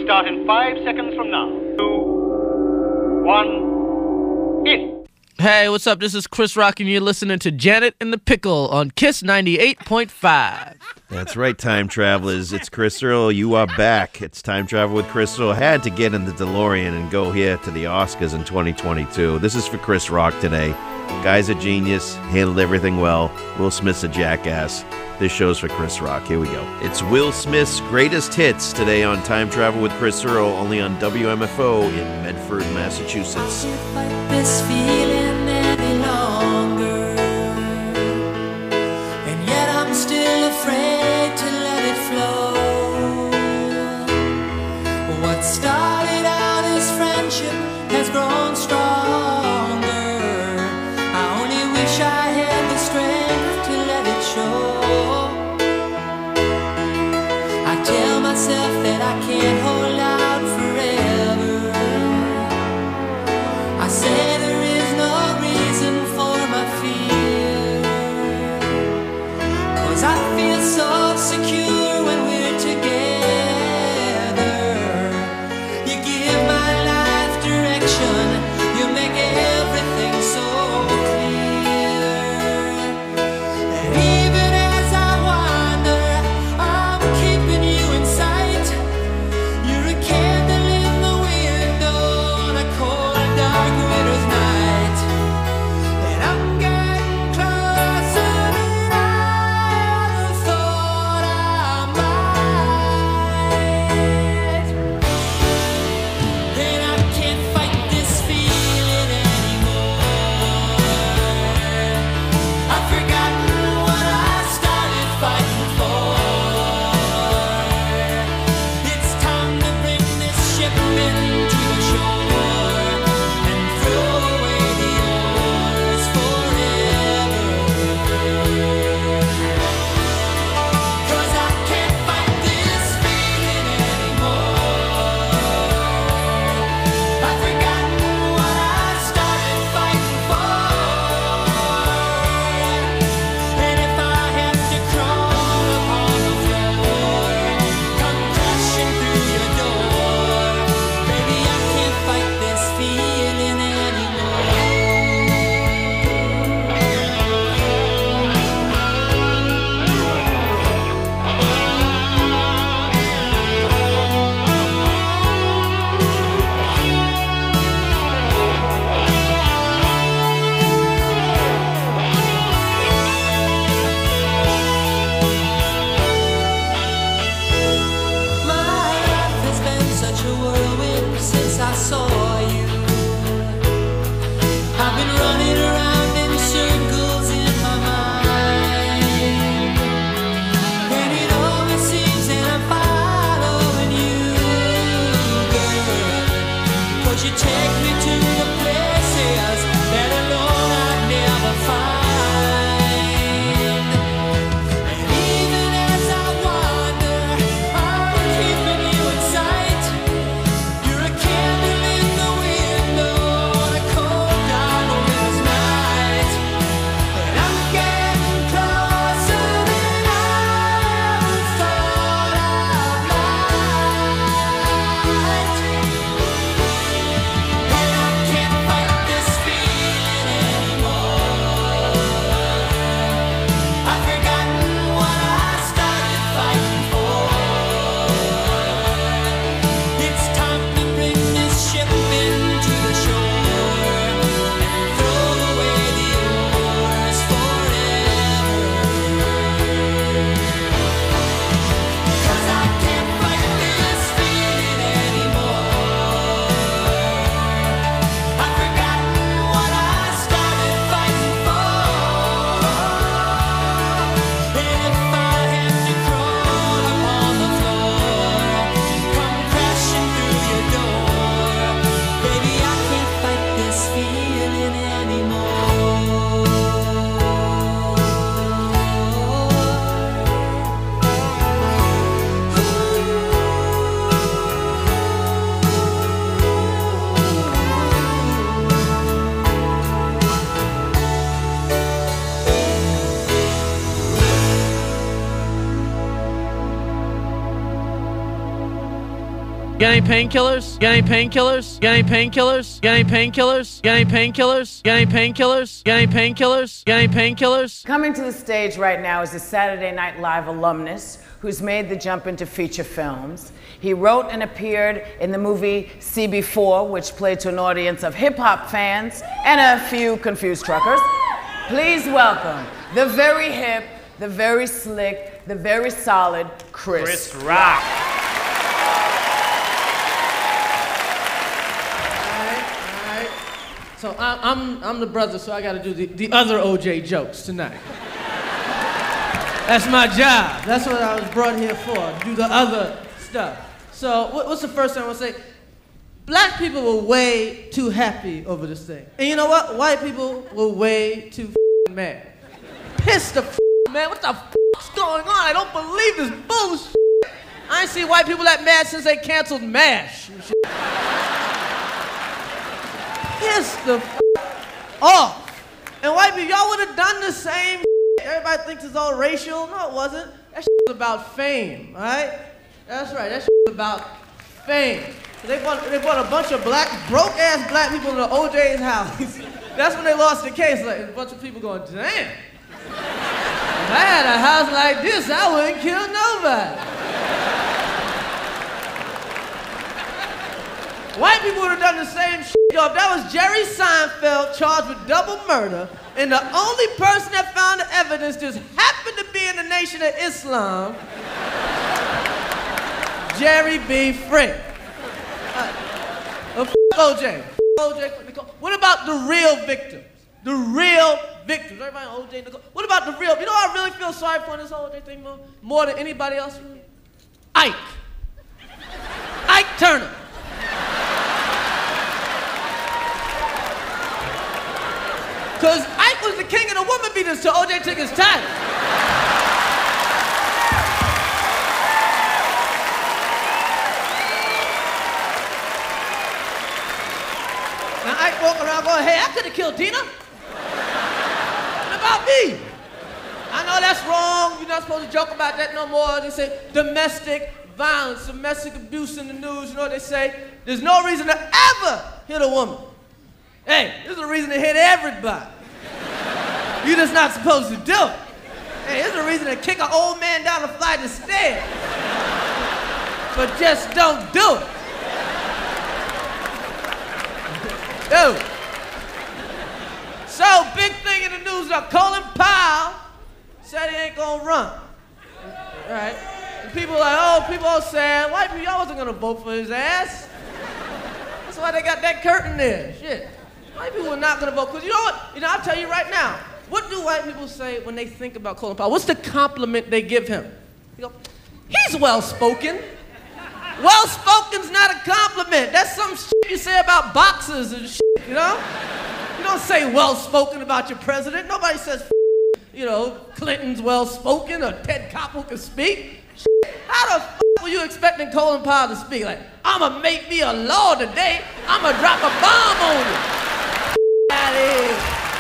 start in 5 seconds from now. 2, 1, in. Hey, what's up? This is Chris Rock, and you're listening to Janet and the Pickle on Kiss 98.5. That's right, time travelers. It's Chris Earl. You are back. It's Time Travel with Chris Earl. Had to get in the DeLorean and go here to the Oscars in 2022. This is for Chris Rock today. Guy's a genius, handled everything well. Will Smith's a jackass. This show's for Chris Rock. Here we go. It's Will Smith's greatest hits today on Time Travel with Chris Earl, only on WMFO in Medford, Massachusetts. I can't fight this feeling any longer, and yet I'm still afraid to let it flow. What started out as friendship has grown stronger. I only wish I had the strength to let it show. I tell myself that I can't hold out forever. I say there is no reason for my fear, 'cause I feel so secure when we're together. You give my life direction, you make everything so clear. And even as I wander, I'm keeping you in sight. You're a candle in the window on a cold, dark winter's night. And I'm getting closer than I ever thought I might. And I can't fight this feeling anymore. I've forgotten what I started fighting for. It's time to bring this ship into the shore and throw away the oars forever. 'Cause I can't fight this feeling anymore. I've forgotten what I started fighting for. And if I have to crawl upon the floor, come crashing through your door, baby, I can't fight this feeling anymore. My life has been such a whirlwind since I saw you. I've been running around in circles in my mind, and it always seems that I'm following you, girl. 'Cause you take me to the places that alone I'd never find. And even as I wander, I'm keeping you in sight. You're a candle in Got any painkillers? Got any painkillers? Got any painkillers? Got any painkillers? Got any painkillers? Got any painkillers? Got any painkillers? Got any painkillers? Coming to the stage right now is a Saturday Night Live alumnus who's made the jump into feature films. He wrote and appeared in the movie CB4, which played to an audience of hip-hop fans and a few confused truckers. Please welcome the very hip, the very slick, the very solid Chris Rock. All right. So I'm the brother, so I got to do the other OJ jokes tonight. That's my job. That's what I was brought here for, to do the other stuff. So what's the first thing I want to say? Black people were way too happy over this thing. And you know what? White people were way too mad. Pissed the man. What the f***'s going on? I don't believe this bullshit. I ain't seen white people that mad since they canceled MASH. Pissed the f*** off. And white people, y'all would have done the same. Everybody thinks it's all racial. No, it wasn't. That shit was about fame, all right? That's right. That shit was about fame. So they brought a bunch of broke-ass black people to OJ's house. That's when they lost the case. Like, a bunch of people going, damn. If I had a house like this, I wouldn't kill nobody. White people would have done the same shit. Yo, if that was Jerry Seinfeld charged with double murder, and the only person that found the evidence just happened to be in the Nation of Islam, Jerry B. Frick. OJ. What about the real victims? The real victims. Everybody on OJ. What about the real? You know what I really feel sorry for in this whole OJ thing more than anybody else? Ike. Ike Turner. Because Ike was the king of the woman beaters till OJ took his title. Now Ike walking around going, hey, I could have killed Tina. What about me? I know that's wrong. You're not supposed to joke about that no more. They say domestic violence, domestic abuse in the news. You know what they say? There's no reason to ever hit a woman. Hey, there's a reason to hit everybody. You're just not supposed to do it. Hey, there's a reason to kick an old man down a flight of stairs. But just don't do it. Dude. So, big thing in the news now, Colin Powell said he ain't gonna run. All right? And people are like, oh, people are saying, white people, y'all wasn't gonna vote for his ass. That's why they got that curtain there. Shit. White people are not gonna vote, because you know what? You know, I'll tell you right now, what do white people say when they think about Colin Powell? What's the compliment they give him? You go, he's well-spoken. Well-spoken's not a compliment. That's some shit you say about boxers and shit, you know? You don't say well-spoken about your president. Nobody says, you know, Clinton's well-spoken or Ted Koppel can speak. Shit. How the f were you expecting Colin Powell to speak? Like, I'ma make me a law today. I'ma drop a bomb on you. Out of here.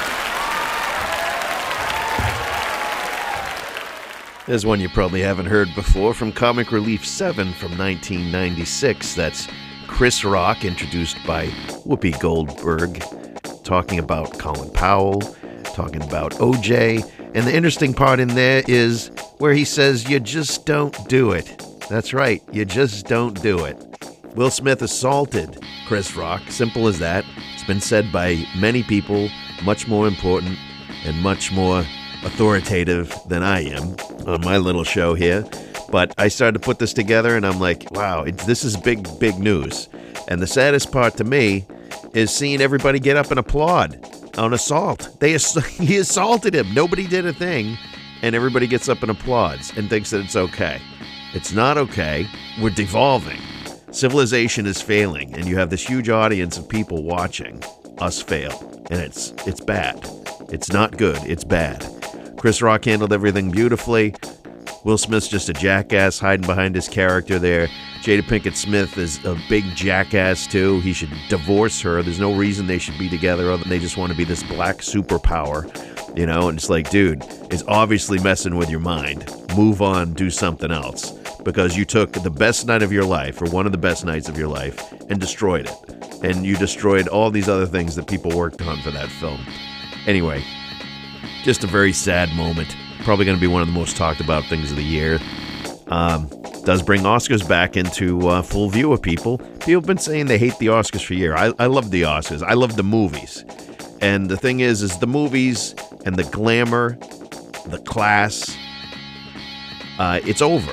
There's one you probably haven't heard before from Comic Relief 7 from 1996. That's Chris Rock, introduced by Whoopi Goldberg, talking about Colin Powell, talking about OJ. And the interesting part in there is where he says, you just don't do it. That's right, you just don't do it. Will Smith assaulted Chris Rock. Simple as that. It's been said by many people, much more important and much more authoritative than I am on my little show here. But I started to put this together and I'm like, wow, this is big news. And the saddest part to me is seeing everybody get up and applaud on assault. He assaulted him. Nobody did a thing. And everybody gets up and applauds and thinks that it's okay. It's not okay. We're devolving. Civilization is failing. And you have this huge audience of people watching us fail. And it's bad. It's not good. It's bad. Chris Rock handled everything beautifully. Will Smith's just a jackass hiding behind his character there. Jada Pinkett Smith is a big jackass too. He should divorce her. There's no reason they should be together other than they just want to be this black superpower. You know, and it's like, dude, it's obviously messing with your mind. Move on, do something else. because you took the best night of your life, or one of the best nights of your life, and destroyed it. And you destroyed all these other things that people worked on for that film. Anyway, just a very sad moment. Probably going to be one of the most talked about things of the year. Does bring Oscars back into full view of people. People have been saying they hate the Oscars for years. I love the Oscars. I love the movies. And the thing is the movies and the glamour, the class, it's over.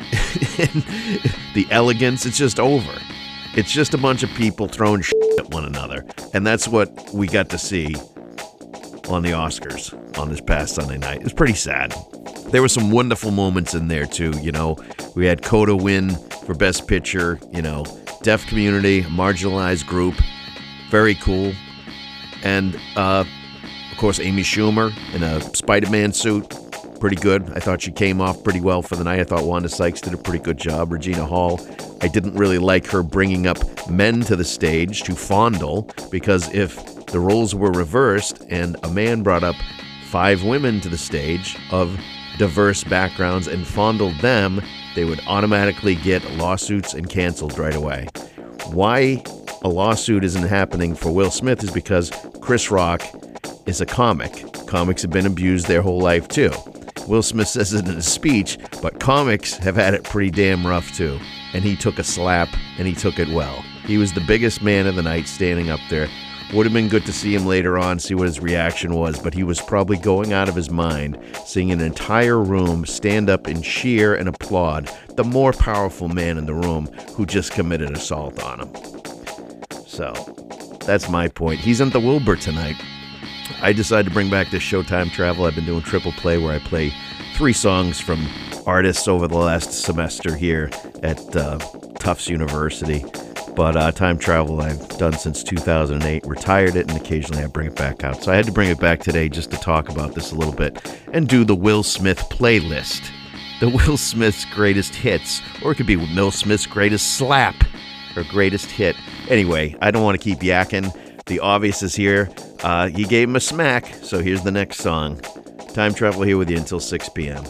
The elegance, it's just over. It's just a bunch of people throwing shit at one another. And that's what we got to see on the Oscars on this past Sunday night. It was pretty sad. There were some wonderful moments in there, too. You know, we had Coda win for Best Picture, you know, deaf community, marginalized group. Very cool. And, of course, Amy Schumer in a Spider-Man suit. Pretty good. I thought she came off pretty well for the night. I thought Wanda Sykes did a pretty good job. Regina Hall, I didn't really like her bringing up men to the stage to fondle, because if the roles were reversed and a man brought up 5 women to the stage of diverse backgrounds and fondled them, they would automatically get lawsuits and canceled right away. Why a lawsuit isn't happening for Will Smith is because Chris Rock is a comic. Comics have been abused their whole life, too. Will Smith says it in his speech, but comics have had it pretty damn rough, too. And he took a slap, and he took it well. He was the biggest man of the night standing up there. Would have been good to see him later on, see what his reaction was, but he was probably going out of his mind, seeing an entire room stand up and cheer and applaud the more powerful man in the room who just committed assault on him. So, that's my point. He's in the Wilbur tonight. I decided to bring back this Showtime Travel. I've been doing Triple Play, where I play 3 songs from artists over the last semester here at Tufts University. But Time Travel I've done since 2008, retired it, and occasionally I bring it back out. So I had to bring it back today just to talk about this a little bit and do the Will Smith playlist. The Will Smith's greatest hits, or it could be Will Smith's greatest slap or greatest hit. Anyway, I don't want to keep yakking. The obvious is here. He gave him a smack, so here's the next song. Time Travel here with you until 6 p.m.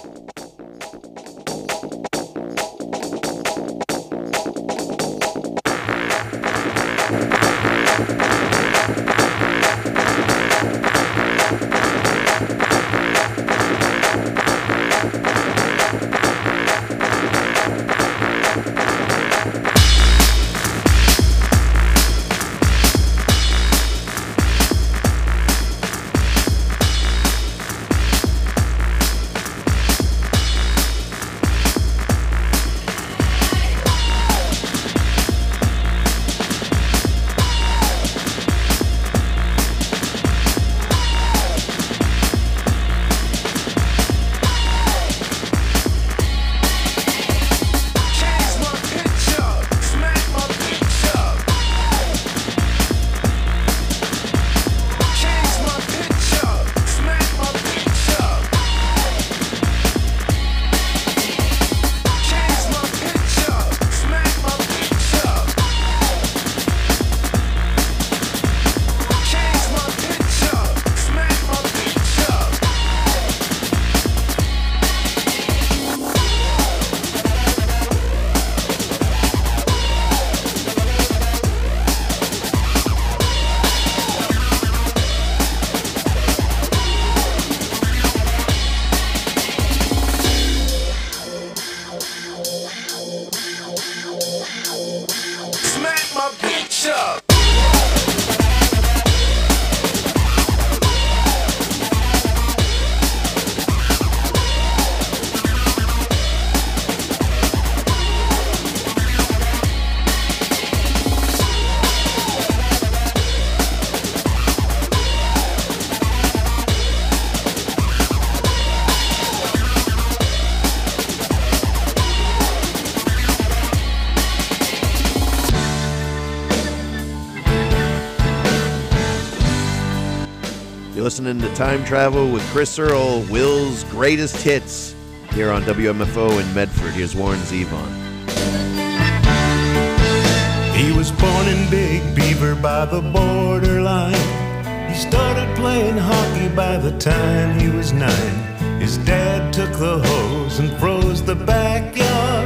Listening to Time Travel with Chris Earl, Will's greatest hits here on WMFO in Medford. Here's Warren Zevon. He was born in Big Beaver by the borderline. He started playing hockey by the time he was 9. His dad took the hose and froze the backyard.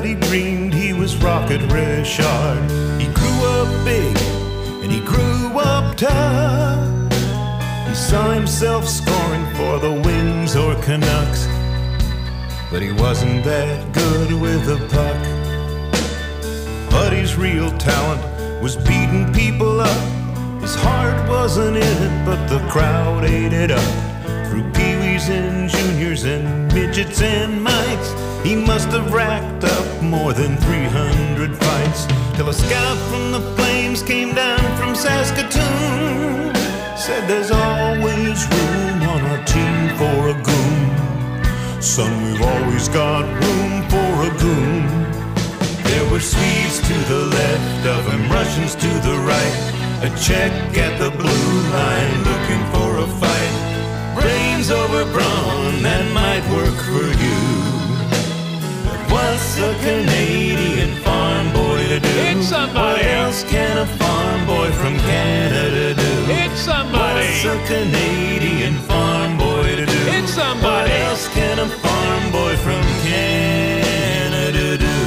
Everybody dreamed he was Rocket Richard. He grew up big and he grew up tough. He saw himself scoring for the Wings or Canucks, but he wasn't that good with the puck. Buddy's real talent was beating people up. His heart wasn't in it, but the crowd ate it up. Through peewees and juniors and midgets and mites, he must have racked up more than 300 fights, till a scout from the Flames came down from Saskatoon, said there's always room on our team for a goon. Son, we've always got room for a goon. There were Swedes to the left of him, Russians to the right, a Czech at the blue line looking for a fight. Brains over brawn, that might work for you. But what's a Canadian farm boy to do? It's somebody. What else can a farm boy from Canada do? It's somebody. What's a Canadian farm boy to do? It's somebody. What else can a farm boy from Canada do?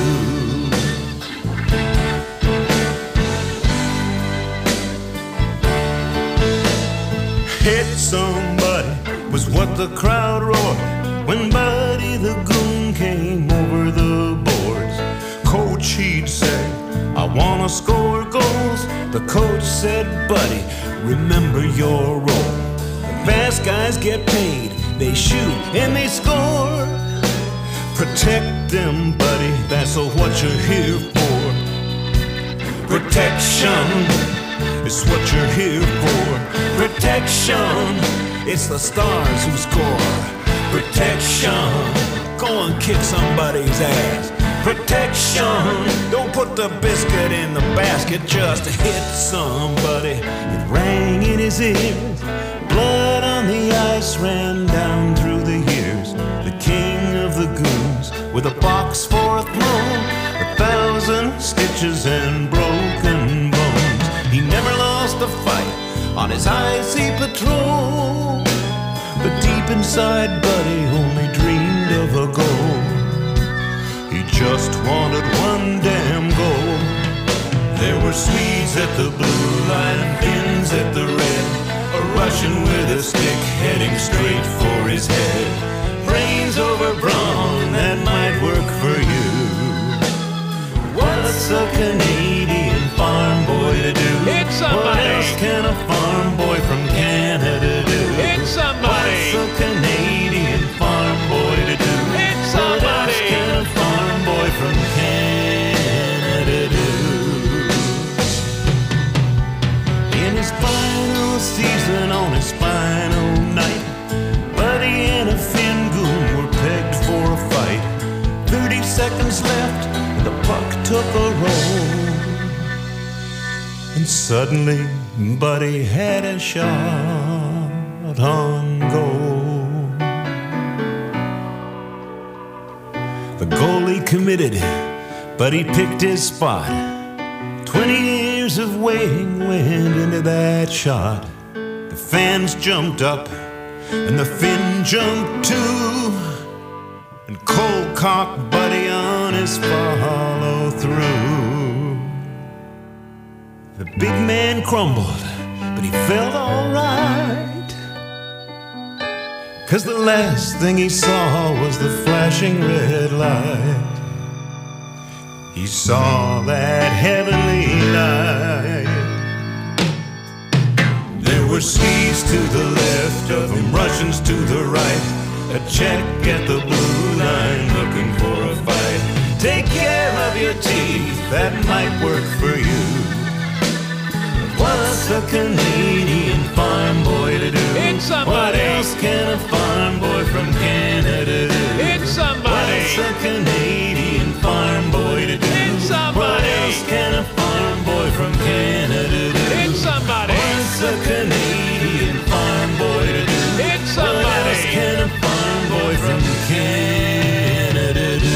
Hit somebody was what the crowd roared when Buddy the Goon came over the boards. Coach, he'd say, I wanna score goals. The coach said, Buddy, remember your role. The fast guys get paid, they shoot and they score. Protect them, buddy, that's what you're here for. Protection is what you're here for. Protection, it's the stars who score. Protection, go and kick somebody's ass. Protection, don't put the biscuit in the basket, just hit somebody. It rang in his ears, blood on the ice ran down through the years. The king of the goons, with a box for a throne, 1,000 stitches and broken bones. He never lost a fight on his icy patrol, but deep inside Buddy only dreamed of a goal. He just wanted one damn goal. There were Swedes at the blue line, Finns at the red, a Russian with a stick heading straight for his head. Brains over brawn, that might work for you. What's a Canadian farm boy to do? It's somebody. What else can a farm boy from Canada do? It's somebody. What's a Canadian farm boy to do? It's What somebody. else can a farm boy from Canada do? In his final season, on his final night, Buddy and a Finn goon were pegged for a fight. 30 seconds left, and the puck took a roll. And suddenly, Buddy had a shot on goal. The goalie committed, but he picked his spot. 20 years of waiting went into that shot. The fans jumped up, and the Finn jumped too, and Cole cocked Buddy on his follow through. The big man crumbled, but he felt alright, 'cause the last thing he saw was the flashing red light. He saw that heavenly light. There were Swedes to the left of him, Russians to the right, a Czech at the blue line looking for a fight. Take care of your teeth, that might work for you. What's a Canadian farm boy to do? It's somebody. What else can a farm boy from Canada do? It's somebody. What's a Canadian farm boy to do? It's somebody. What else can a farm boy from Canada do? It's somebody. What's a Canadian farm boy to do? It's somebody. What else can a farm boy from Canada do?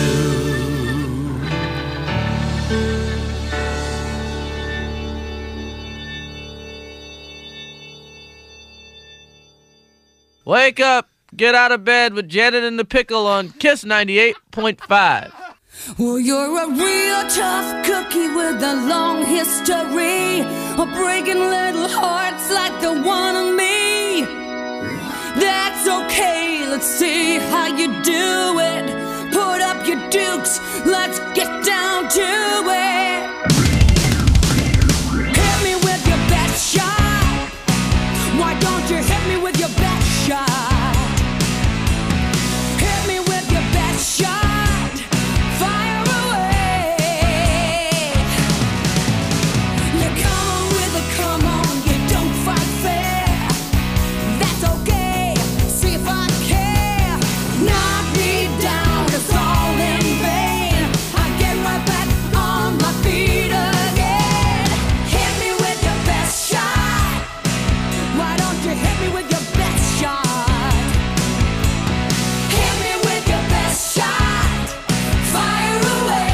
Wake up, get out of bed with Janet and the Pickle on Kiss 98.5. Well, you're a real tough cookie with a long history of breaking little hearts like the one of me. That's okay, let's see how you do it. Put up your dukes, let's get down to it. Hit me with your best shot. Why don't you hit me with your best shot? Hit me with your best shot. Fire away. You come on with a come on, you don't fight fair. That's okay, see if I care. Knock me down, it's all in vain. I get right back on my feet again. Hit me with your best shot. Why don't you hit me with your best shot? Hit me with your best shot. Fire away.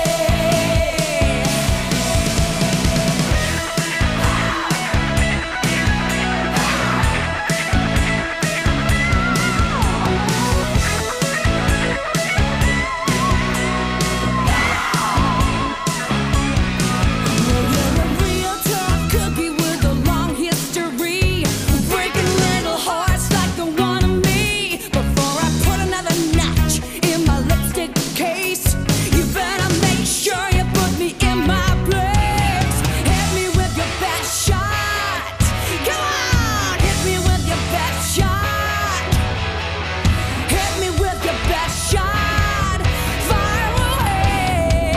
You're a real tough cookie with a long history, breaking little hearts like the one of me. Before I put another notch in my lipstick case, you better make sure you put me in my place. Hit me with your best shot. Come on, hit me with your best shot. Hit me with your best shot. Fire away.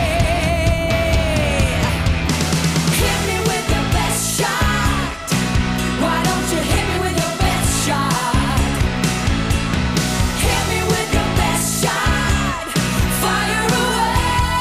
Hit me with your best shot. Why don't you hit me with your best shot? Hit me with your best shot. Fire away.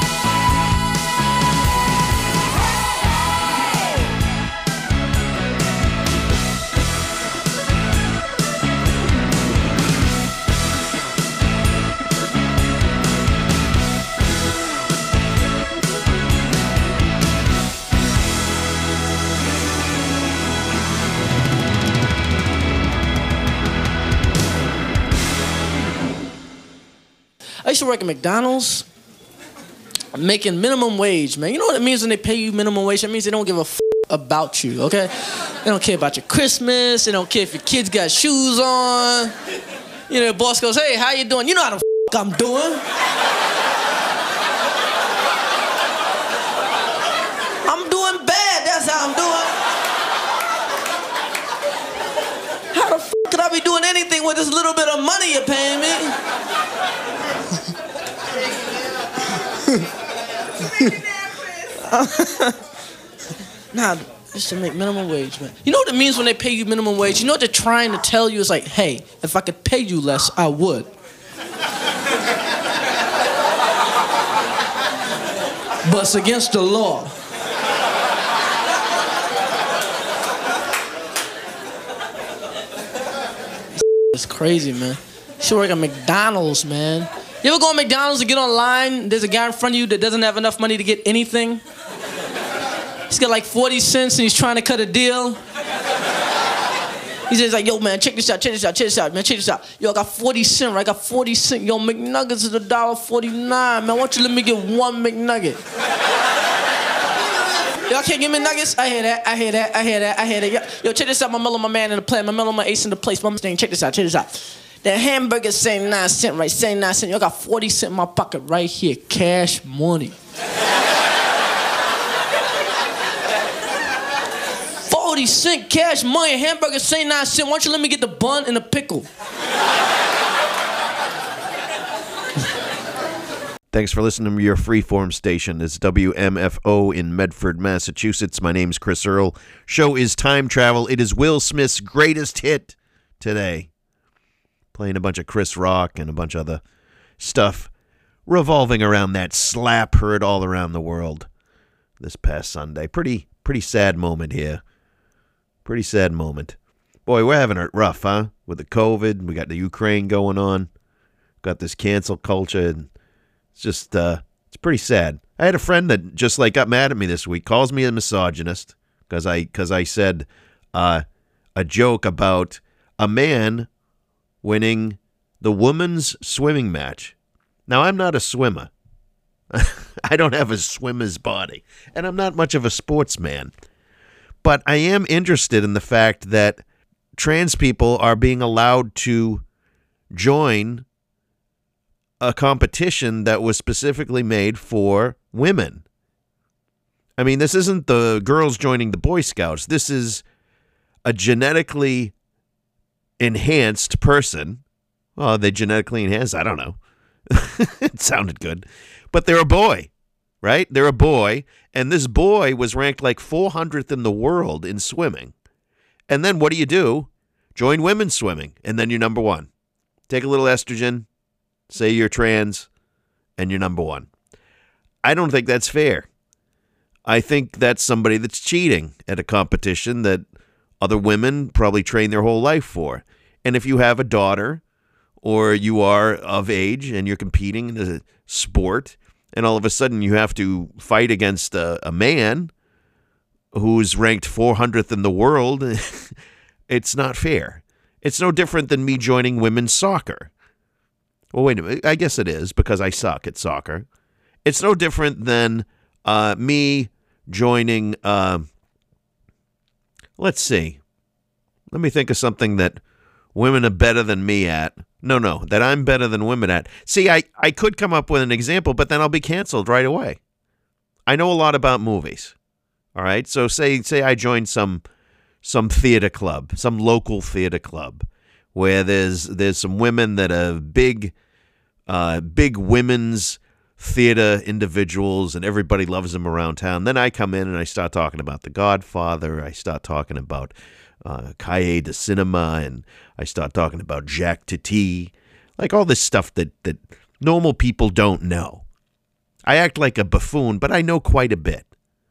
I used to work at McDonald's, making minimum wage, man. You know what it means when they pay you minimum wage? It means they don't give a about you, okay? They don't care about your Christmas. They don't care if your kids got shoes on. You know, the boss goes, hey, how you doing? You know how the I'm doing. I'm doing bad, that's how I'm doing. How the could I be doing anything with this little bit of money you're paying me? Nah, just to make minimum wage, man. You know what it means when they pay you minimum wage? You know what they're trying to tell you? It's like, hey, if I could pay you less, I would. But it's against the law. It's crazy, man. You should work at McDonald's, man. You ever go to McDonald's and get online, there's a guy in front of you that doesn't have enough money to get anything? He's got like 40 cents and he's trying to cut a deal. He's just like, yo, man, check this out, check this out, check this out, man, check this out. Yo, I got 40 cents, right? I got 40 cents. Yo, McNuggets is $1.49, man. Why don't you let me get one McNugget? Y'all can't give me nuggets? I hear that, I hear that, I hear that, I hear that. Yo, check this out, my mellow, my man in the plan, my mellow, my ace in the place, my thing. Check this out, check this out. The hamburger 79 cents, right? 79 cents. Yo, I got 40 cents in my pocket right here. Cash money. 40 cent cash money, hamburger 79 cents. Why don't you let me get the bun and the pickle? Thanks for listening to your freeform station. It's WMFO in Medford, Massachusetts. My name's Chris Earl. Show is Time Travel. It is Will Smith's greatest hit today. Playing a bunch of Chris Rock and a bunch of other stuff revolving around that slap heard all around the world this past Sunday. Pretty sad moment here. Pretty sad moment. Boy, we're having it rough, huh? With the COVID, we got the Ukraine going on. Got this cancel culture, and it's just, it's pretty sad. I had a friend that just like got mad at me this week, calls me a misogynist because I said a joke about a man winning the women's swimming match. Now, I'm not a swimmer. I don't have a swimmer's body, and I'm not much of a sportsman. But I am interested in the fact that trans people are being allowed to join a competition that was specifically made for women. I mean, this isn't the girls joining the Boy Scouts. This is a genetically enhanced person. Well, are they genetically enhanced? I don't know. It sounded good. But they're a boy, right? They're a boy. And this boy was ranked like 400th in the world in swimming. And then what do? Join women's swimming. And then you're number one. Take a little estrogen, say you're trans, and you're number one. I don't think that's fair. I think that's somebody that's cheating at a competition that other women probably train their whole life for. And if you have a daughter or you are of age and you're competing in a sport and all of a sudden you have to fight against a man who's ranked 400th in the world, it's not fair. It's no different than me joining women's soccer. Well, wait a minute. I guess it is because I suck at soccer. It's no different than me joining, let's see. Let me think of something that women are better than me at. No, that I'm better than women at. See, I could come up with an example, but then I'll be canceled right away. I know a lot about movies. All right? So say I joined some theater club, some local theater club, where there's some women that are big women's theater individuals, and everybody loves them around town. Then I come in and I start talking about The Godfather. I start talking about Cahiers de Cinema, and I start talking about Jacques Tati, like all this stuff that normal people don't know. I act like a buffoon, but I know quite a bit.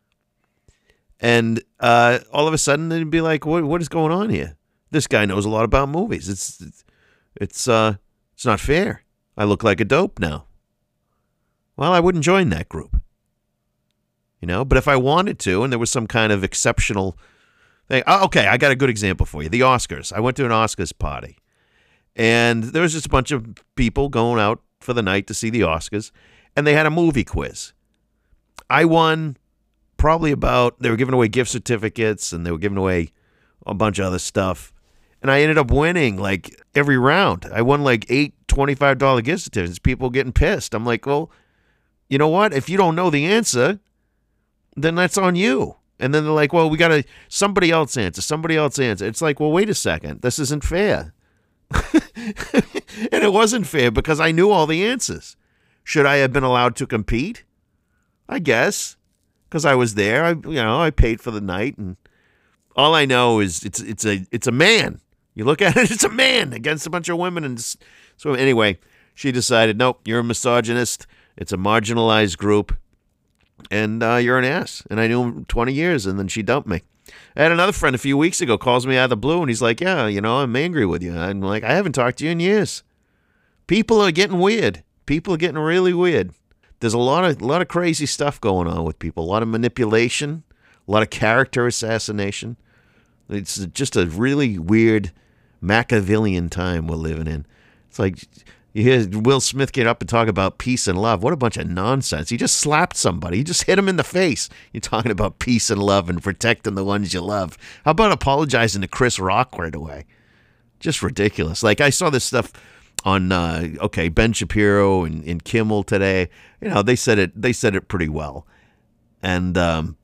And all of a sudden, they'd be like, "What is going on here? This guy knows a lot about movies. It's not fair. I look like a dope now." Well, I wouldn't join that group. But if I wanted to and there was some kind of exceptional thing. Okay, I got a good example for you. The Oscars. I went to an Oscars party. And there was just a bunch of people going out for the night to see the Oscars. And they had a movie quiz. I won probably they were giving away gift certificates and they were giving away a bunch of other stuff. And I ended up winning like every round. I won like 8 $25 gift certificates. People getting pissed. I'm like, well, you know what? If you don't know the answer, then that's on you. And then they're like, well, we got to somebody else answer. It's like, well, wait a second. This isn't fair. And it wasn't fair because I knew all the answers. Should I have been allowed to compete? I guess. Because I was there. I paid for the night. And all I know is it's a man. You look at it, it's a man against a bunch of women. And so anyway, she decided, nope, you're a misogynist. It's a marginalized group, and you're an ass. And I knew him 20 years, and then she dumped me. I had another friend a few weeks ago calls me out of the blue, and he's like, yeah, I'm angry with you. I'm like, I haven't talked to you in years. People are getting weird. People are getting really weird. There's a lot of crazy stuff going on with people, a lot of manipulation, a lot of character assassination. It's just a really weird Machiavellian time we're living in. It's like you hear Will Smith get up and talk about peace and love. What a bunch of nonsense. He just slapped somebody. He just hit him in the face. You're talking about peace and love and protecting the ones you love. How about apologizing to Chris Rock right away? Just ridiculous. Like I saw this stuff on Ben Shapiro and Kimmel today. They said it pretty well. And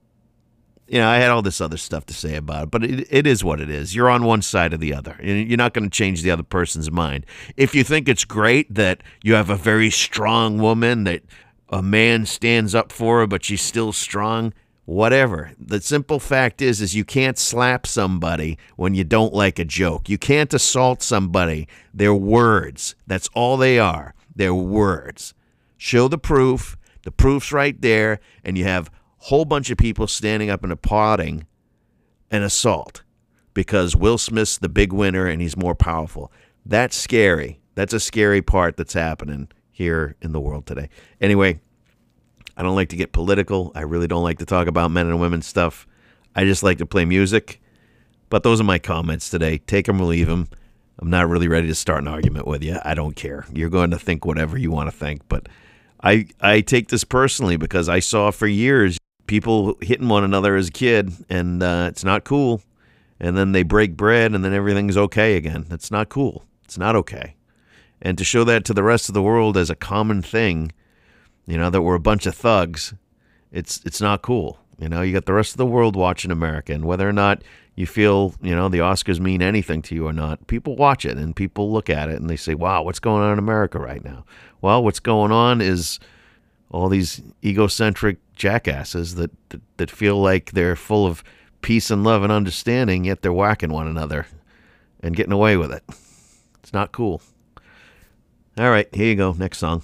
I had all this other stuff to say about it, but it is what it is. You're on one side or the other. You're not going to change the other person's mind. If you think it's great that you have a very strong woman, that a man stands up for her, but she's still strong, whatever. The simple fact is you can't slap somebody when you don't like a joke. You can't assault somebody. They're words. That's all they are. They're words. Show the proof. The proof's right there, and you have whole bunch of people standing up and applauding an assault because Will Smith's the big winner and he's more powerful. That's scary. That's a scary part that's happening here in the world today. Anyway, I don't like to get political. I really don't like to talk about men and women stuff. I just like to play music. But those are my comments today. Take them or leave them. I'm not really ready to start an argument with you. I don't care. You're going to think whatever you want to think, but I take this personally because I saw for years people hitting one another as a kid, and it's not cool. And then they break bread, and then everything's okay again. That's not cool. It's not okay. And to show that to the rest of the world as a common thing, that we're a bunch of thugs, it's not cool. You got the rest of the world watching America, and whether or not you feel, the Oscars mean anything to you or not, people watch it and people look at it and they say, wow, what's going on in America right now? Well, what's going on is all these egocentric jackasses that feel like they're full of peace and love and understanding, yet they're whacking one another and getting away with it. It's not cool. All right, here you go. Next song.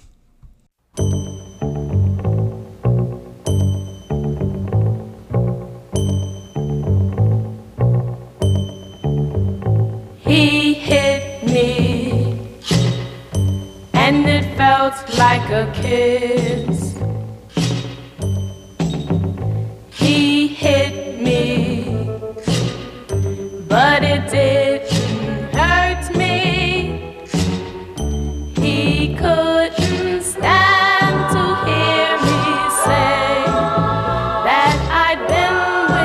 He hit me, and it felt like a kiss. He hit me, but it didn't hurt me. He couldn't stand to hear me say that I'd been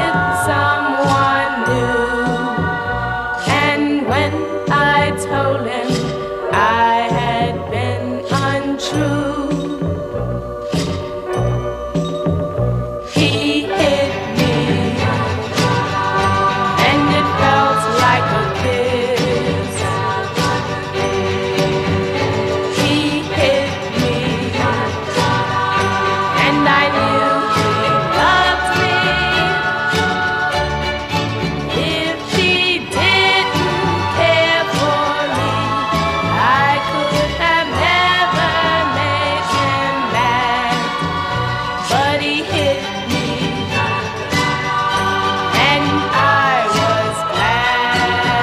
with someone new. And when I told him I had been untrue, he hit me, and it felt like a kiss. He hit me, and I knew he loved me. If he didn't care for me, I could have never made him mad. But he hit me, and I was glad.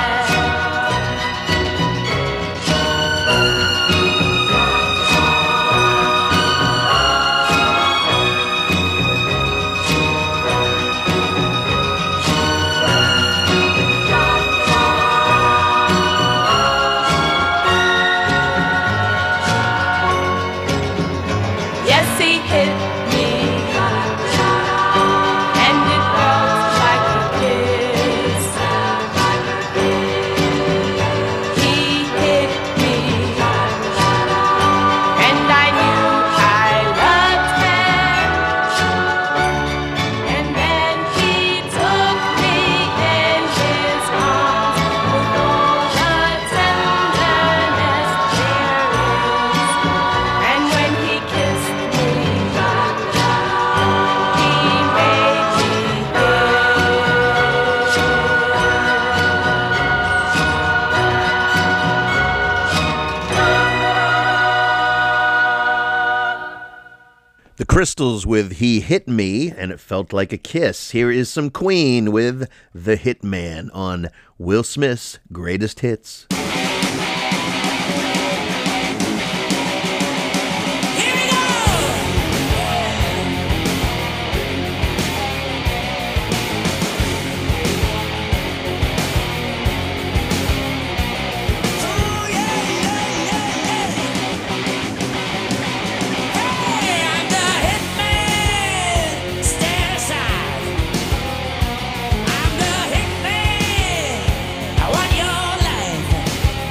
Yes, he hit me, and it felt like a kiss. He hit me, and I knew I loved him. And then he took me in his arms with all the tenderness there is. And when he kissed me, he made me The Crystals with He Hit Me, and it felt like a kiss. Here is some Queen with The Hitman on Will Smith's Greatest Hits. I'm the hitman. Stand aside. I'm the hitman. I want your life.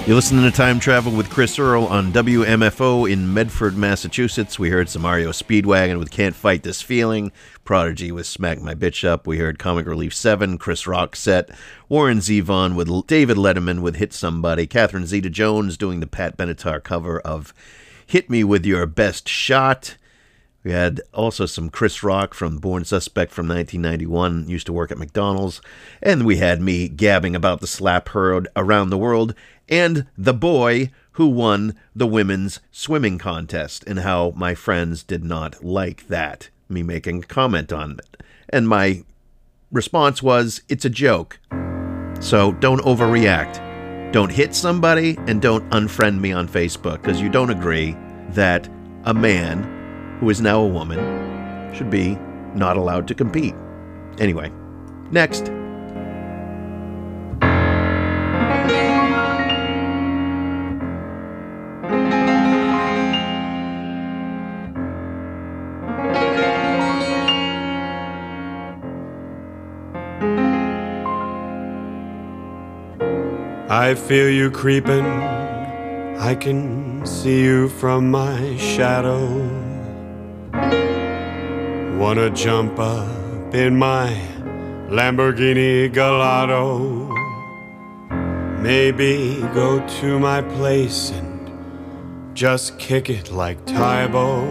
You're listening to Time Travel with Chris Earl on WMFO in Medford, Massachusetts. We heard some REO Speedwagon with Can't Fight This Feeling. Prodigy with Smack My Bitch Up. We heard Comic Relief 7, Chris Rock set. Warren Zevon with David Letterman with Hit Somebody. Catherine Zeta-Jones doing the Pat Benatar cover of Hit Me With Your Best Shot. We had also some Chris Rock from Born Suspect from 1991, used to work at McDonald's. And we had me gabbing about the slap heard around the world and the boy who won the women's swimming contest and how my friends did not like that, me making a comment on it. And my response was, it's a joke. So don't overreact. Don't hit somebody and don't unfriend me on Facebook because you don't agree that a man who is now a woman should be not allowed to compete. Anyway, next. I feel you creeping, I can see you from my shadow. Wanna jump up in my Lamborghini Gallardo. Maybe go to my place and just kick it like Tybo,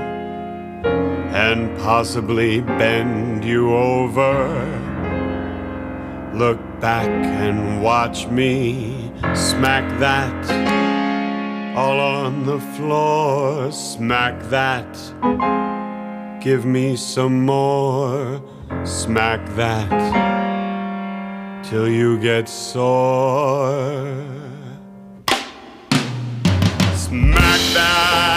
and possibly bend you over. Look back and watch me smack that all on the floor. Smack that, give me some more. Smack that till you get sore. Smack that.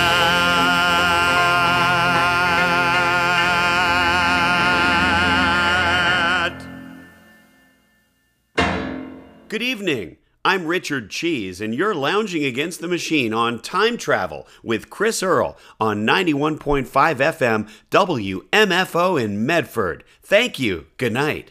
Good evening. I'm Richard Cheese, and you're lounging against the machine on Time Travel with Chris Earl on 91.5 FM WMFO in Medford. Thank you. Good night.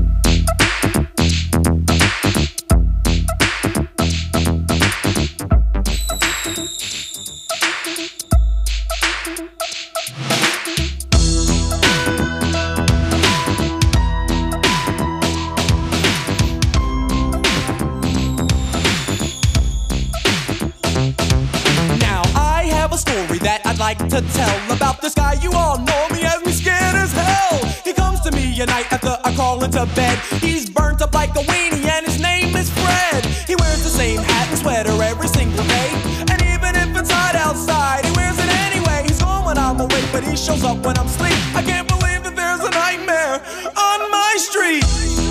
I'd like to tell about this guy. You all know me, has me scared as hell. He comes to me at night after I crawl into bed. He's burnt up like a weenie and his name is Fred. He wears the same hat and sweater every single day, and even if it's hot outside, he wears it anyway. He's gone when I'm awake, but he shows up when I'm asleep. I can't believe that there's a nightmare on my street.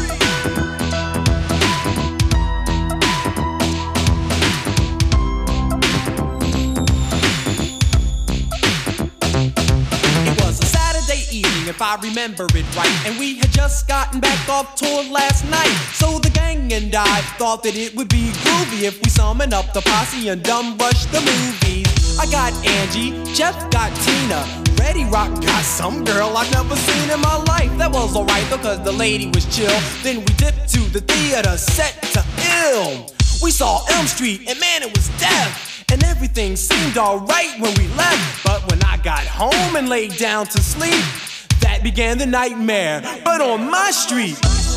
If I remember it right, and we had just gotten back off tour last night. So the gang and I thought that it would be groovy if we summon up the posse and dumb rush the movies. I got Angie, Jeff got Tina, Ready Rock got some girl I've never seen in my life. That was alright though, cause the lady was chill. Then we dipped to the theater set to Ill. We saw Elm Street, and man, it was death. And everything seemed alright when we left. But when I got home and laid down to sleep, that began the nightmare, but on my street.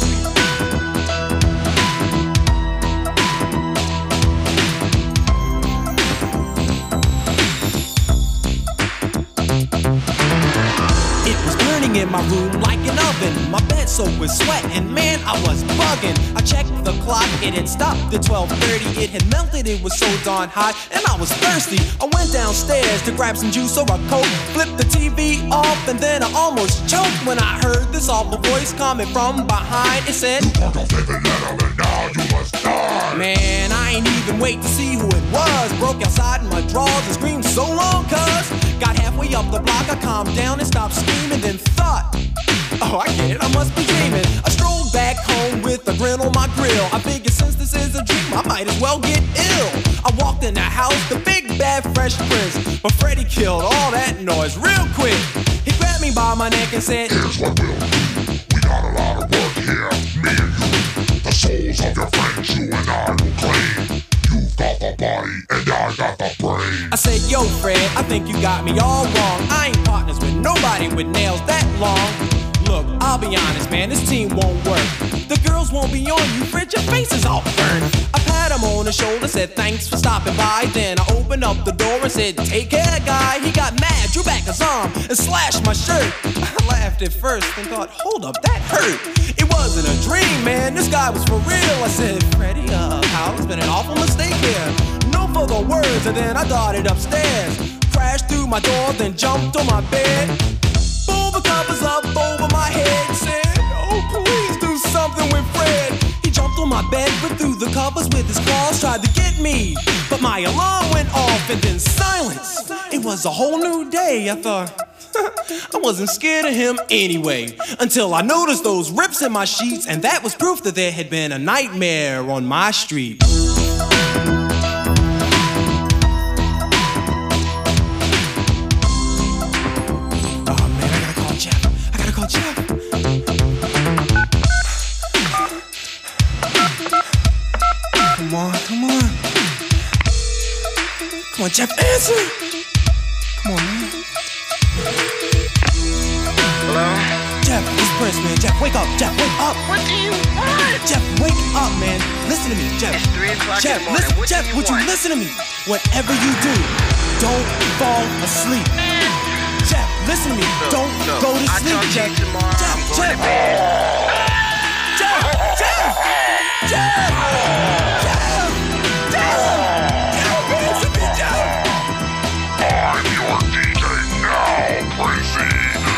It was burning in my room like an oven. My bed soaked with sweat, and man, I was bugging. I checked the clock, it had stopped at 12:30. It had melted, it was so darn hot, and I was thirsty. I went downstairs to grab some juice or a Coke, flipped the TV off, and then I almost choked when I heard this awful voice coming from behind. It said, "You broke off David Letterman, now you must die." Man, I ain't even wait to see who it was. Broke outside in my drawers and screamed so long, cuz got halfway up the block, I calmed down and stopped screaming, then thought, oh, I get it, I must be dreaming. I strolled back home with a grin on my grill. I figured since this is a dream, I might as well get ill. I walked in the house, the big bad Fresh Prince, but Freddie killed all that noise real quick. He grabbed me by my neck and said, "Here's what we'll do. We got a lot of work here, me and you. The souls of your friends you and I will claim. You've got said, yo, Fred, I think you got me all wrong. I ain't partners with nobody with nails that long. Look, I'll be honest, man, this team won't work. The girls won't be on you, Fred, your face is all burned. I pat him on the shoulder, said thanks for stopping by. Then I opened up the door and said, take care, guy. He got mad, drew back his arm, and slashed my shirt. I laughed at first and thought, hold up, that hurt. It wasn't a dream, man, this guy was for real. I said, Freddie, Hal, it's been an awful mistake here. No further words, and then I darted upstairs. Crashed through my door, then jumped on my bed. Pulled the covers up over my head and said, oh, please do something with Fred. He jumped on my bed, but through the covers with his claws, tried to get me. But my alarm went off and then silence. It was a whole new day. I thought, I wasn't scared of him anyway. Until I noticed those rips in my sheets, and that was proof that there had been a nightmare on my street. Jeff. Come on. Come on, Jeff, answer. Come on, man. Hello? Jeff, it's Prince, man. Jeff, wake up. Jeff, wake up. What do you want? Jeff, wake up, man. Listen to me, Jeff. It's 3 o'clock Jeff, in the morning. listen, Jeff, would you listen to me? Whatever you do, don't fall asleep. Jeff, listen to me. Don't go to sleep, Jeff. Jeff. I'm your DJ now, Crazy.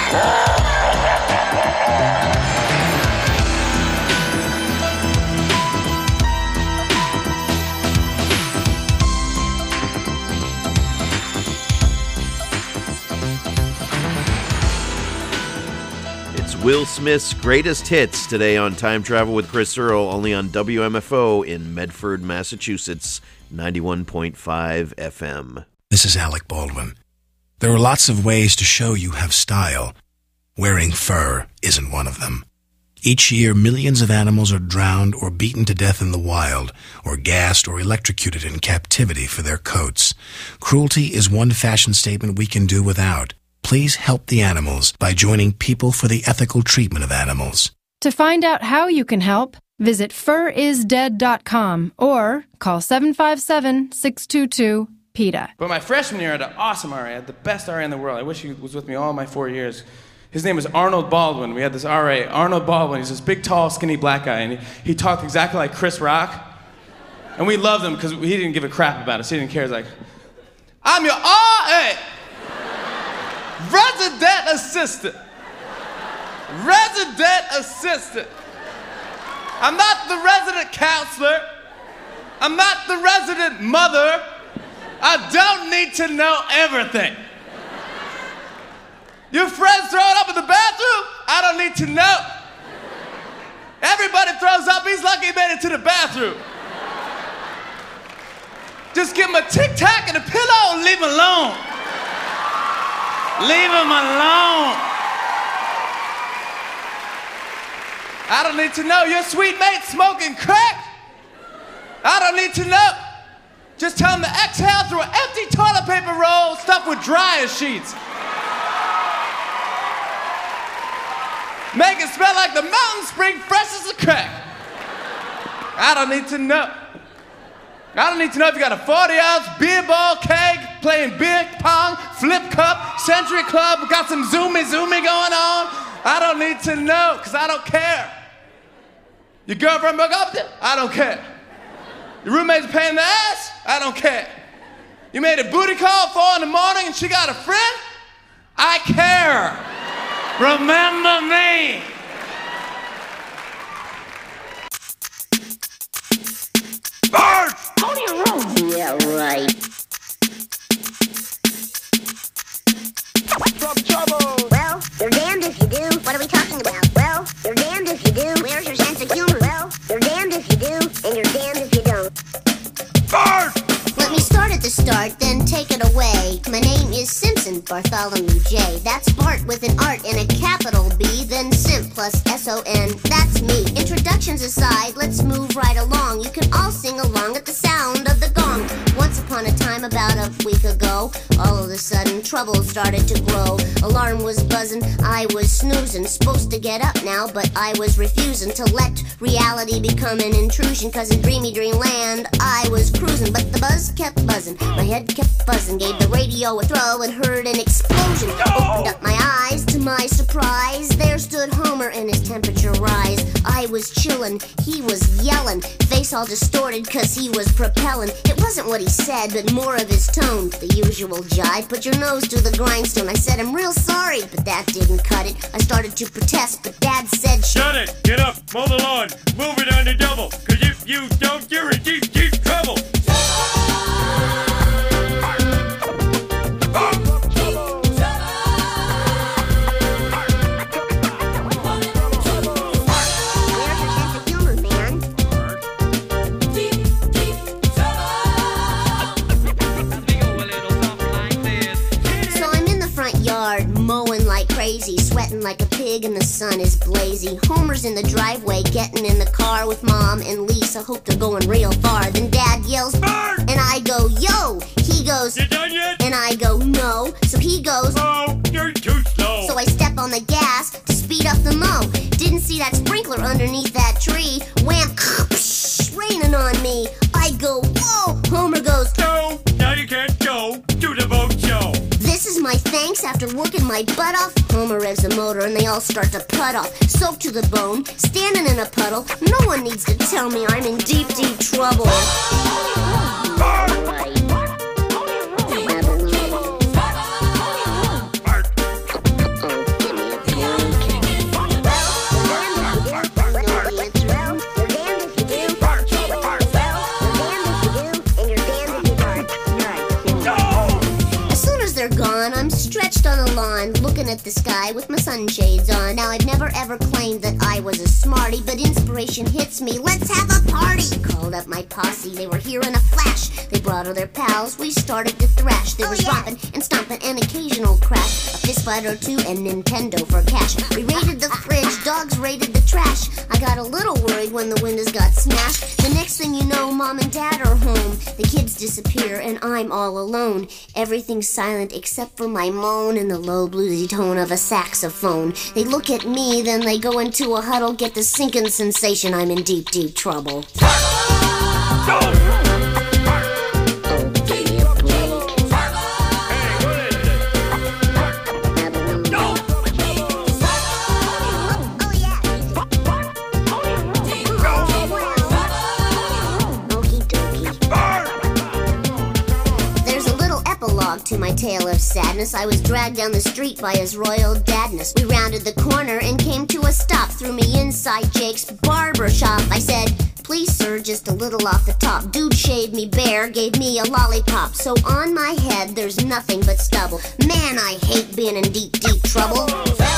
Will Smith's greatest hits today on Time Travel with Chris Earl, only on WMFO in Medford, Massachusetts, 91.5 FM. This is Alec Baldwin. There are lots of ways to show you have style. Wearing fur isn't one of them. Each year, millions of animals are drowned or beaten to death in the wild, or gassed or electrocuted in captivity for their coats. Cruelty is one fashion statement we can do without. Please help the animals by joining People for the Ethical Treatment of Animals. To find out how you can help, visit furisdead.com or call 757-622-PETA. But my freshman year, I had an awesome RA. I had the best RA in the world. I wish he was with me all my 4 years. His name was Arnold Baldwin. We had this RA, Arnold Baldwin. He's this big, tall, skinny black guy, and he talked exactly like Chris Rock. And we loved him because he didn't give a crap about us. He didn't care. He's like, I'm your RA. Resident assistant. I'm not the resident counselor. I'm not the resident mother. I don't need to know everything. Your friends throwing up in the bathroom? I don't need to know. Everybody throws up. He's lucky he made it to the bathroom. Just give him a Tic Tac and a pillow and leave him alone. Leave him alone. I don't need to know your sweet mate smoking crack. I don't need to know. Just tell him to exhale through an empty toilet paper roll stuffed with dryer sheets. Make it smell like the mountain spring fresh as a crack. I don't need to know. I don't need to know if you got a 40-ounce beer ball keg, playing beer pong, flip cup, Century Club, got some zoomy going on. I don't need to know, because I don't care. Your girlfriend broke up with you? I don't care. Your roommate's a pain in the ass? I don't care. You made a booty call at 4 in the morning and she got a friend? I care. Remember me. Bart! Go to your room. Yeah, right. Trouble! Well, you're damned if you do. What are we talking about? Well, you're damned if you do. Where's your sense of humor? Well, you're damned if you do, and you're damned if you don't. Bart! Let me start at the start, then take it away. My name is Simpson Bartholomew J. That's Bart with an art and a capital B, then Simp plus S-O-N. That's me. Introductions aside, let's move right along. You can all sing along at the sound of the gong. Once upon a time, about a week ago. All of a sudden, trouble started to grow. Alarm was buzzing, I was snoozing. Supposed to get up now, but I was refusing to let reality become an intrusion. Cause in dreamy dreamland, I was cruising. But the buzz kept buzzing, my head kept buzzing. Gave the radio a throw and heard an explosion. Opened up my eyes, to my surprise, there stood Homer in his temperature rise. I was chillin', he was yellin', face all distorted cause he was propellin'. It wasn't what he said, but more of his tone. The usual jive, put your nose to the grindstone. I said, I'm real sorry, but that didn't cut it. I started to protest, but Dad said, Shut it! Get up! Mow the lawn! Move it on the double! Cause if you don't, you're in deep, deep trouble! mowing like crazy, sweating like a pig and the sun is blazy. Homer's in the driveway, getting in the car with Mom and Lisa. Hope they're going real far. Then Dad yells, Bart! And I go, yo! He goes, you done yet? And I go, no. So he goes, oh, you're too slow. So I step on the gas to speed up the mow. Didn't see that sprinkler underneath that tree. Wham! Raining on me. I go, whoa! Homer goes, no, now you can't go to the boat show. This is my thanks after working my butt off. Homer revs the motor and they all start to put off. Soaked to the bone, standing in a puddle. No one needs to tell me I'm in deep, deep trouble. I'm stretched on the lawn, looking at the sky with my sunshades on. Now, I've never ever claimed that I was a smarty, but inspiration hits me. Let's have a party! Called up my posse, they were here in a flash. They brought all their pals, we started to thrash. There was romping and stomping, an occasional crash. A fist fight or two and Nintendo for cash. We raided the fridge, dogs raided the trash. I got a little worried when the windows got smashed. The next thing you know, Mom and Dad are home. The kids disappear and I'm all alone. Everything's silent except for my moan and the low bluesy tone of a saxophone. They look at me, then they go into a huddle, get the sinking sensation I'm in deep, deep trouble. To my tale of sadness, I was dragged down the street by his royal dadness. We rounded the corner and came to a stop. Threw me inside Jake's barber shop. I said, please sir, just a little off the top. Dude shaved me bare, gave me a lollipop. So on my head there's nothing but stubble. Man, I hate being in deep, deep trouble.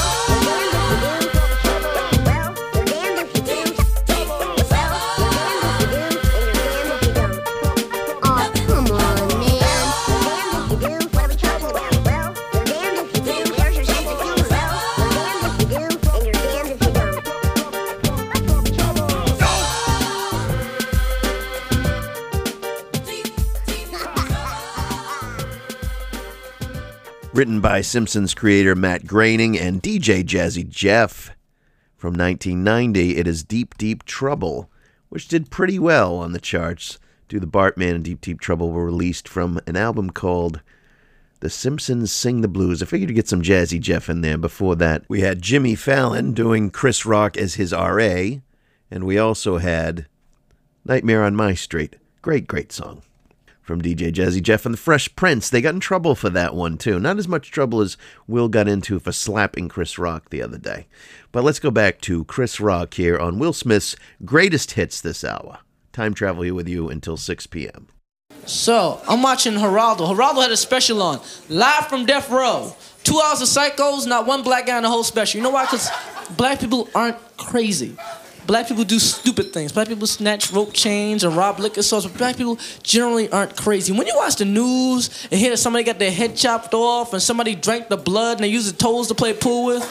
Written by Simpsons creator Matt Groening and DJ Jazzy Jeff. From 1990, it is Deep, Deep Trouble, which did pretty well on the charts. Do the Bartman and Deep, Deep Trouble were released from an album called The Simpsons Sing the Blues. I figured to get some Jazzy Jeff in there. Before that, we had Jimmy Fallon doing Chris Rock as his RA, and we also had Nightmare on My Street. Great, great song. From DJ Jazzy Jeff and the Fresh Prince. They got in trouble for that one, too. Not as much trouble as Will got into for slapping Chris Rock the other day. But let's go back to Chris Rock here on Will Smith's Greatest Hits this hour. Time travel here with you until 6 p.m. So, I'm watching Geraldo. Geraldo had a special on, live from Death Row. 2 hours of psychos, not one black guy in the whole special. You know why? Because black people aren't crazy. Black people do stupid things. Black people snatch rope chains and rob liquor stores, but black people generally aren't crazy. When you watch the news and hear that somebody got their head chopped off and somebody drank the blood and they used the toes to play pool with,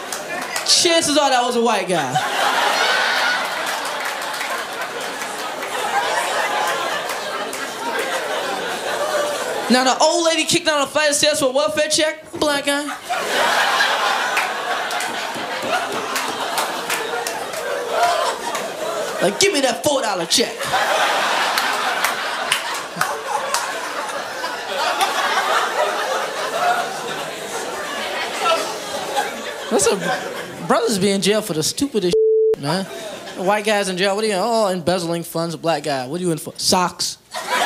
chances are that was a white guy. Now the old lady kicked down a flight of stairs for a welfare check. Black guy. Like, give me that $4 check. That's a brothers be in jail for the stupidest shit, man. The white guys in jail. What are you? Oh, embezzling funds. A black guy. What are you in for? Socks.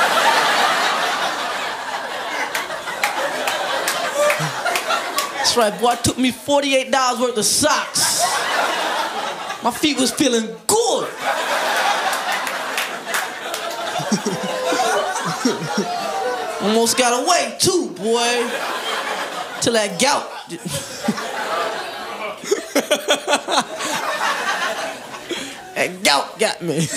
That's right, boy. It took me $48 worth of socks. My feet was feeling good. Almost got away too, boy. Till that gout. That gout got me.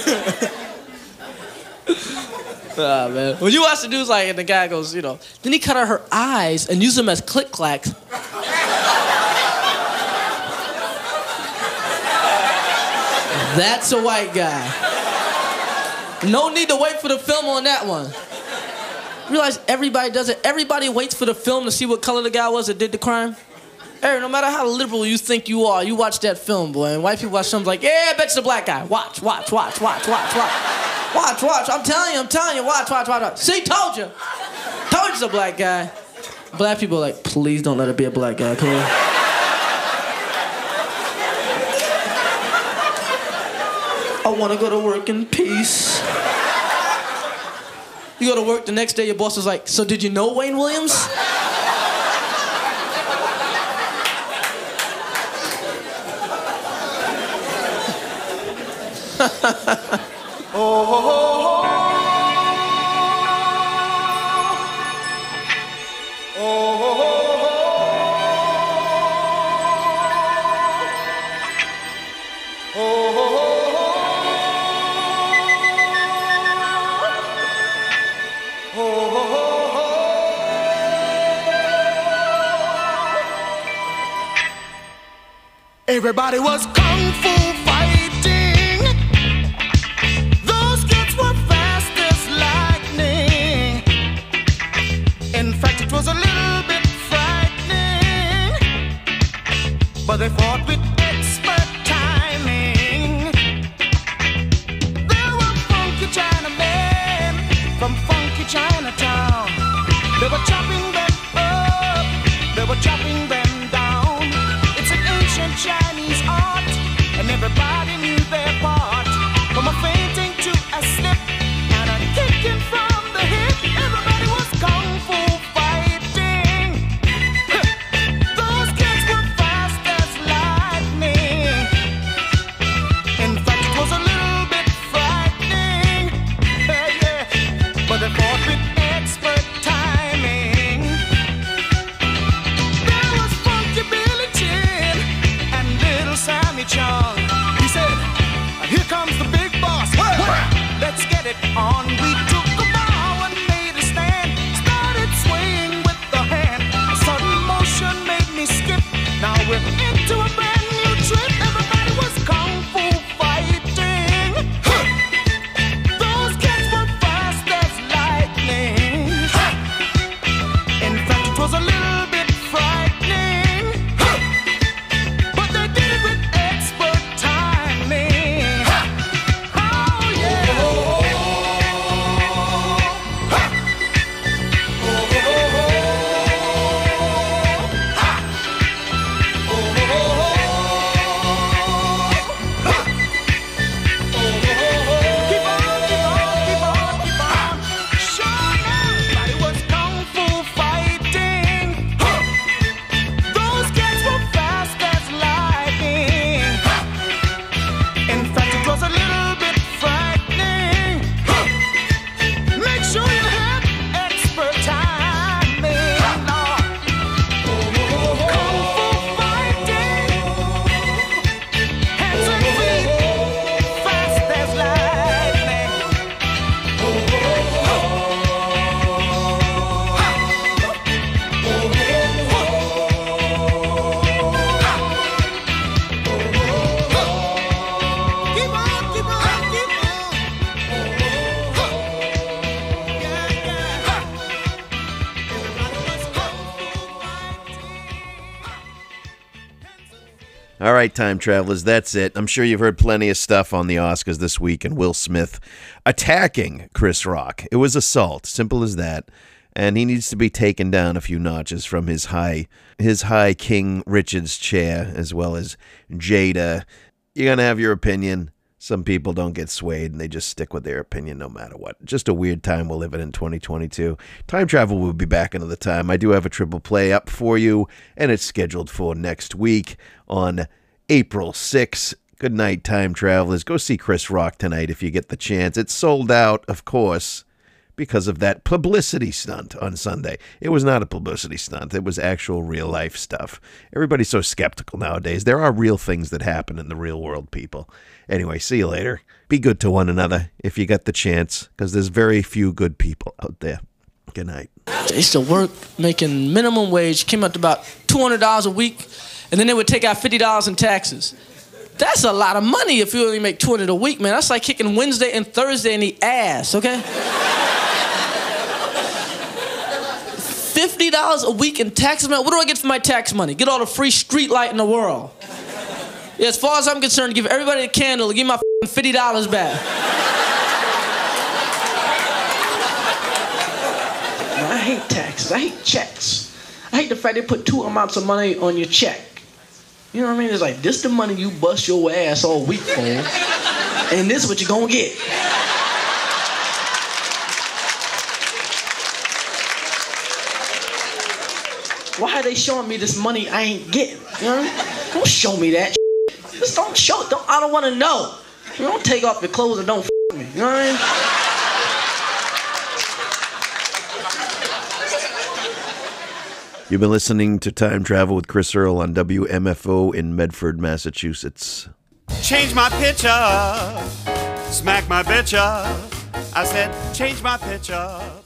Ah, man. When you watch the news, like, and the guy goes, you know, then he cut out her eyes and used them as click-clacks. That's a white guy. No need to wait for the film on that one. Realize everybody does it. Everybody waits for the film to see what color the guy was that did the crime. Hey, no matter how liberal you think you are, you watch that film, boy, and white people watch something like, yeah, I bet it's a black guy. Watch. Watch. I'm telling you, watch. See, told you. Told you it's a black guy. Black people are like, please don't let it be a black guy, please. I want to go to work in peace. You go to work the next day, your boss is like, so did you know Wayne Williams? Everybody was kung fu fighting. Those kids were fast as lightning. In fact, it was a little bit frightening, but they fought with expert timing. There were funky Chinamen from funky Chinatown. They were chopping them up, they were chopping them down. It's an ancient Chinese art, and everybody knew their part. From a fainting to a slip and a kicking from the hip, everybody was kung fu fighting. Those kids were fast as lightning. In fact, it was a little bit frightening, yeah. But they fought with expert timing. There was funky Billy Chin and little Sammy Chung. He said, here comes the big boss. Let's get it on. We took a bow and made a stand. Started swaying with the hand. A sudden motion made me skip. Now we're into a brand new trip. Everybody was kung fu fighting. Those kids were fast as lightning. In fact, it was a little bit frightening, but they did it with expert timing. Oh yeah. All right, time travelers, that's it. I'm sure you've heard plenty of stuff on the Oscars this week and Will Smith attacking Chris Rock. It was assault, simple as that. And he needs to be taken down a few notches from his high King Richard's chair, as well as Jada. You're going to have your opinion. Some people don't get swayed, and they just stick with their opinion no matter what. Just a weird time we're living in 2022. Time Travel will be back another time. I do have a triple play up for you, and it's scheduled for next week on April 6th. Good night, Time Travelers. Go see Chris Rock tonight if you get the chance. It's sold out, of course, because of that publicity stunt on Sunday. It was not a publicity stunt. It was actual real-life stuff. Everybody's so skeptical nowadays. There are real things that happen in the real world, people. Anyway, see you later. Be good to one another if you get the chance, because there's very few good people out there. Good night. I used to work making minimum wage, came up to about $200 a week, and then they would take out $50 in taxes. That's a lot of money if you only make $200 a week, man. That's like kicking Wednesday and Thursday in the ass, okay? $50 a week in taxes, man. What do I get for my tax money? Get all the free street light in the world. Yeah, as far as I'm concerned, give everybody a candle and give my $50 back. I hate taxes. I hate checks. I hate the fact they put two amounts of money on your check. You know what I mean? It's like, this the money you bust your ass all week for, and this is what you're gonna get. Why are they showing me this money I ain't getting? You know what I mean? Don't show me that. Just don't show it. I don't want to know. You don't take off your clothes and don't me. You know what I mean? You've been listening to Time Travel with Chris Earl on WMFO in Medford, Massachusetts. Change my pitch up. Smack my bitch up. I said, change my pitch up.